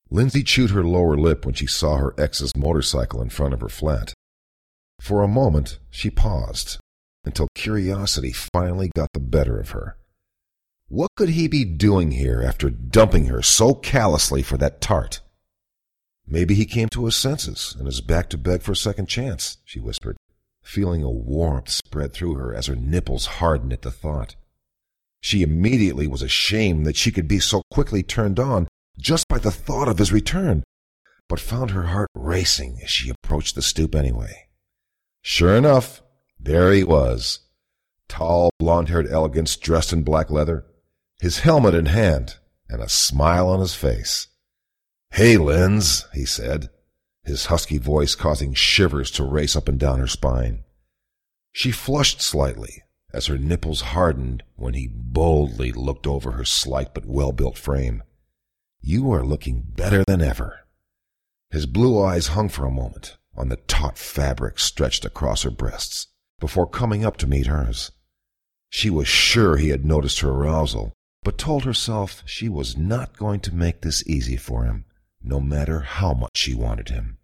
Lindsay chewed her lower lip when she saw her ex's motorcycle in front of her flat. For a moment, she paused, until curiosity finally got the better of her. What could he be doing here after dumping her so callously for that tart? Maybe he came to his senses and is back to beg for a second chance, she whispered, feeling a warmth spread through her as her nipples hardened at the thought. She immediately was ashamed that she could be so quickly turned on just by the thought of his return, but found her heart racing as she approached the stoop anyway. Sure enough, there he was, tall, blonde-haired elegance dressed in black leather, his helmet in hand, and a smile on his face. "Hey, Linz," he said, his husky voice causing shivers to race up and down her spine. She flushed slightly as her nipples hardened when he boldly looked over her slight but well-built frame. "You are looking better than ever." His blue eyes hung for a moment on the taut fabric stretched across her breasts before coming up to meet hers. She was sure he had noticed her arousal, but told herself she was not going to make this easy for him, no matter how much she wanted him.